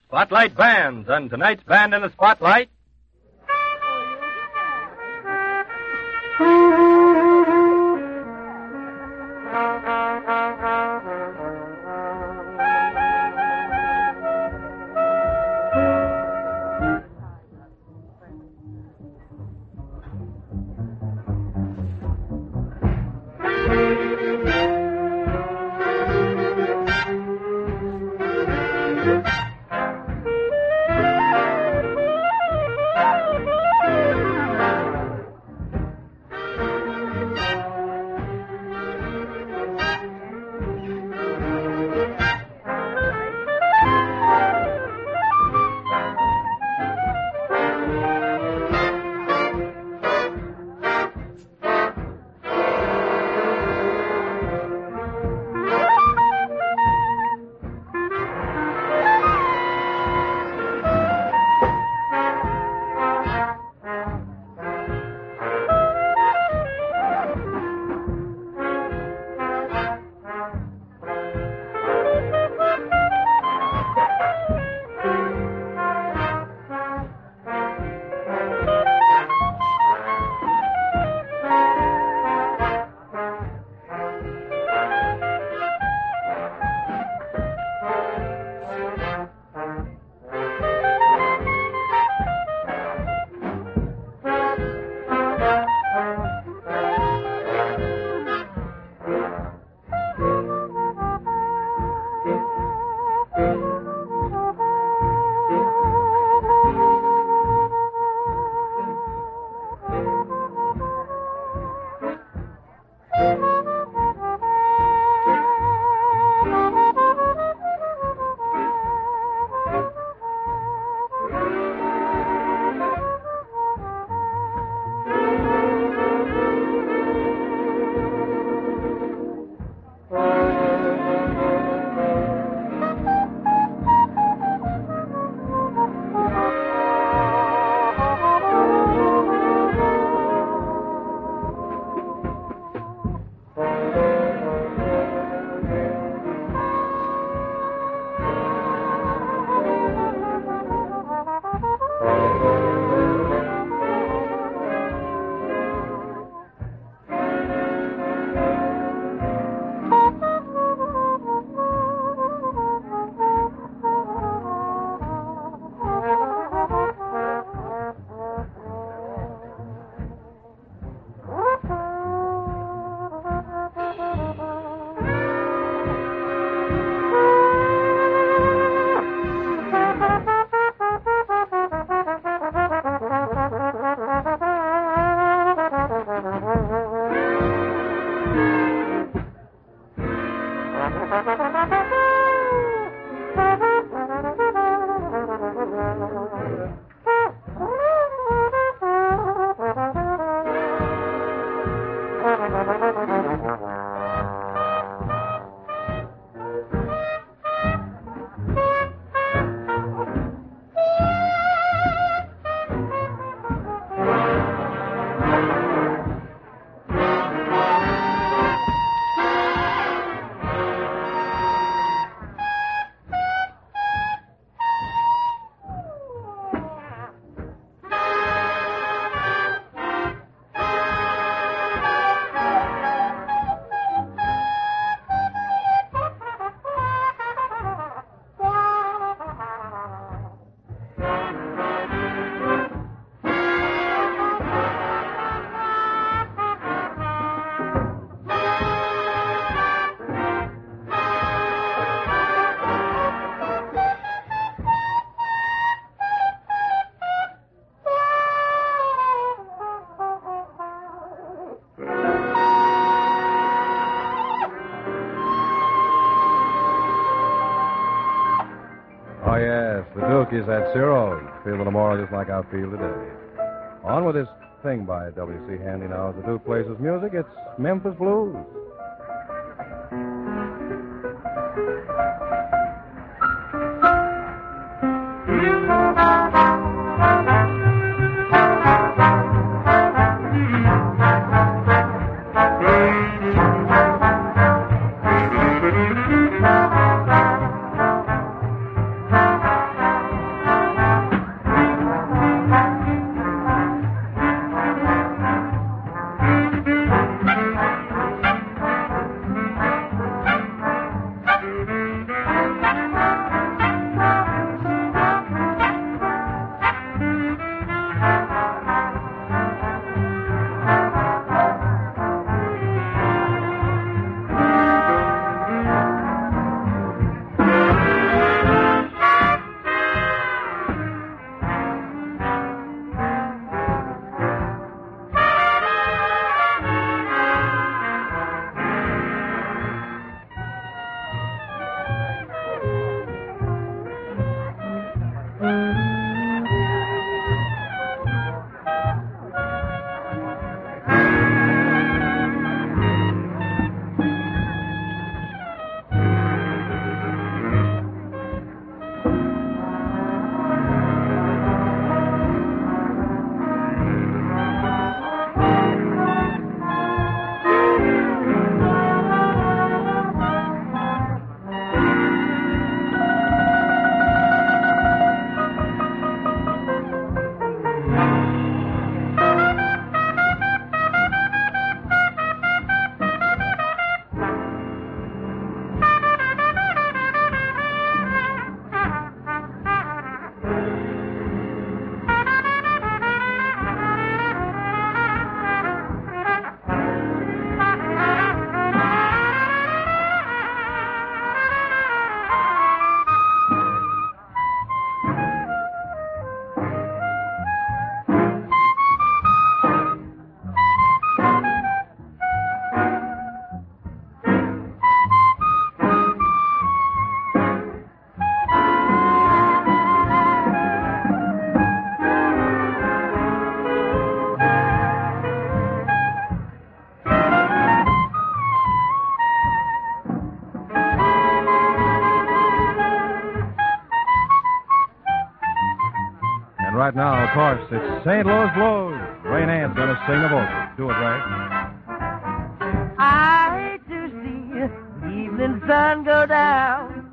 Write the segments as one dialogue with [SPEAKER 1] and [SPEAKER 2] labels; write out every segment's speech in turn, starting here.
[SPEAKER 1] Spotlight Bands, and tonight's band in the spotlight.
[SPEAKER 2] Is that Ciro? Feeling tomorrow just like I feel today. On with this thing by W.C. Handy now. As the Duke plays his music, it's Memphis Blues. right now, of course, it's St. Louis Blues. Ray Nance going to sing the vocal. Do it, Ray.
[SPEAKER 3] I hate to see the evening sun go down.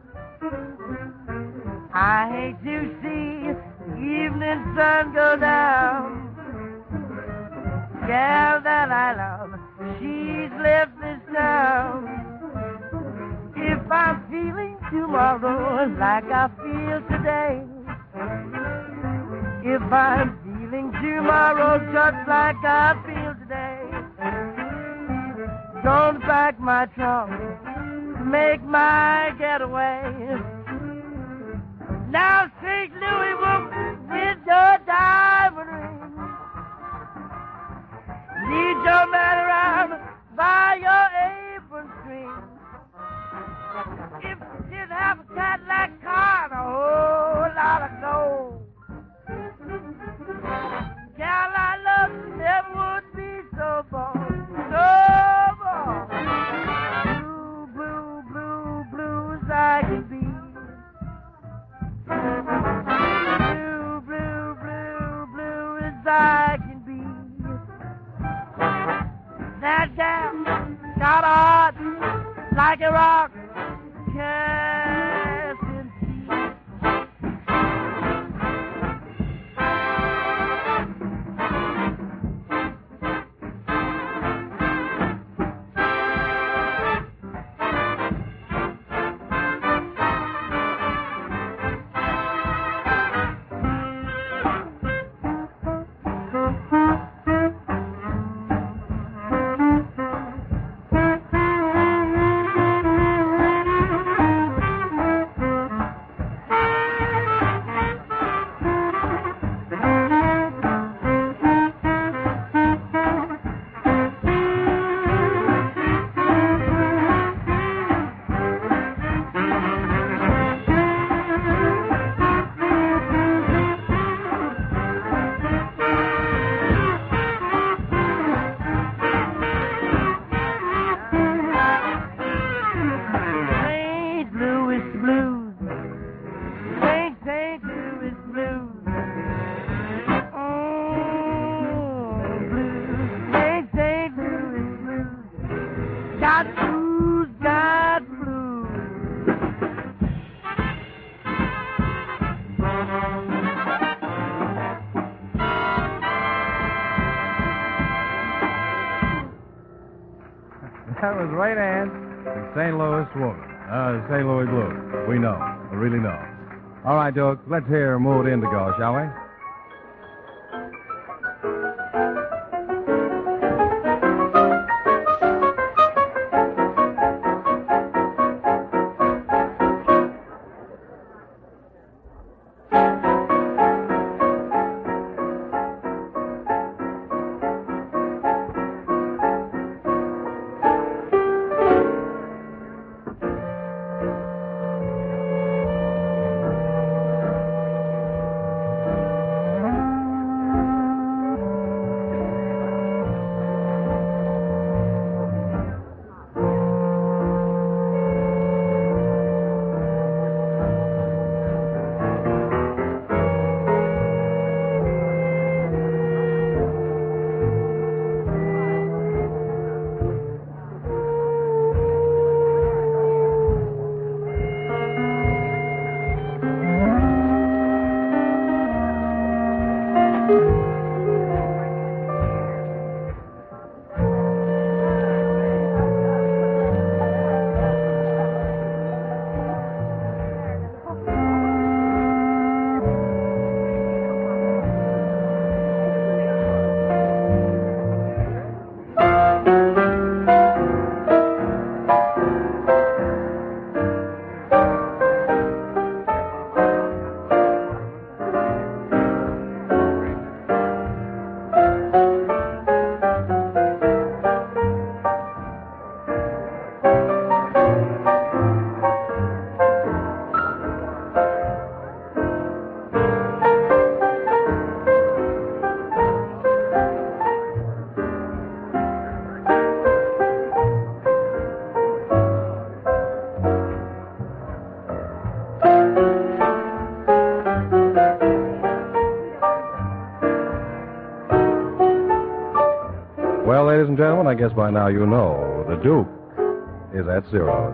[SPEAKER 3] I hate to see the evening sun go down. Gal that I love, she's left this town. If I'm feeling tomorrow like I feel today, if I'm feeling tomorrow just like I feel today, gonna pack my trunk, make my getaway. Now St. Louis will with your diamond ring. Lead your man around by your apron string. If you did have a Cadillac car and a whole lot of gold, gal I love never would be so bold, so bold. Blue, blue, blue, blue as I can be. Blue, blue, blue, blue as I can be. That gal got a heart like a rock cast in sea.
[SPEAKER 2] That was Ray Nance and St. Louis Woman. St. Louis Blues. We know. We really know. All right, Duke, let's hear Mood Indigo, shall we? gentlemen, I guess by now you know the Duke is at zero.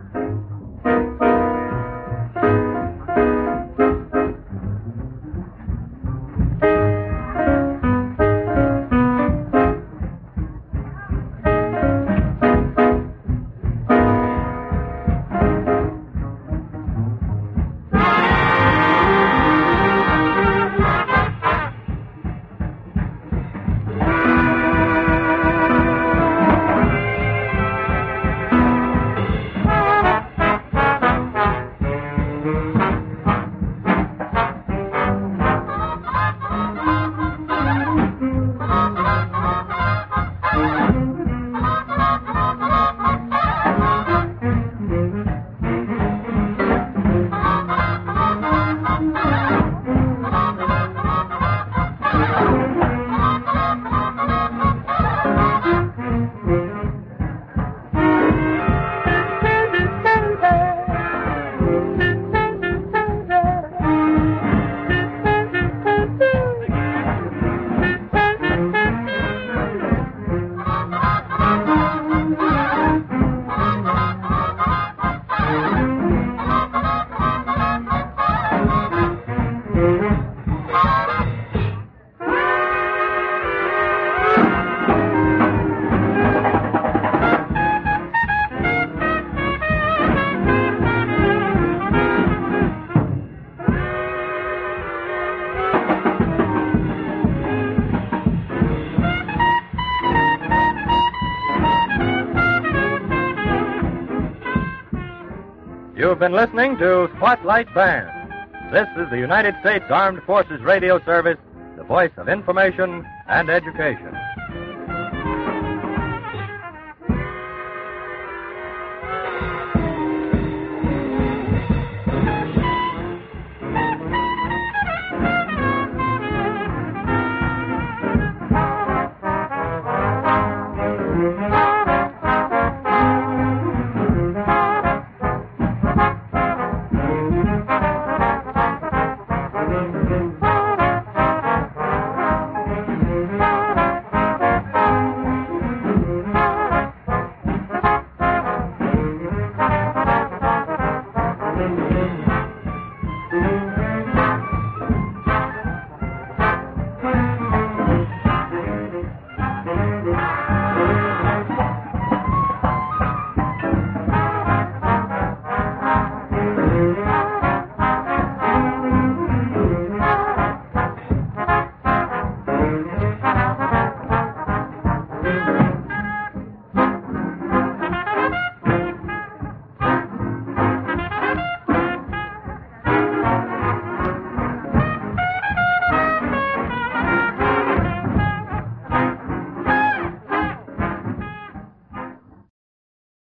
[SPEAKER 1] You've been listening to Spotlight Band. This is the United States Armed Forces Radio Service, the voice of information and education.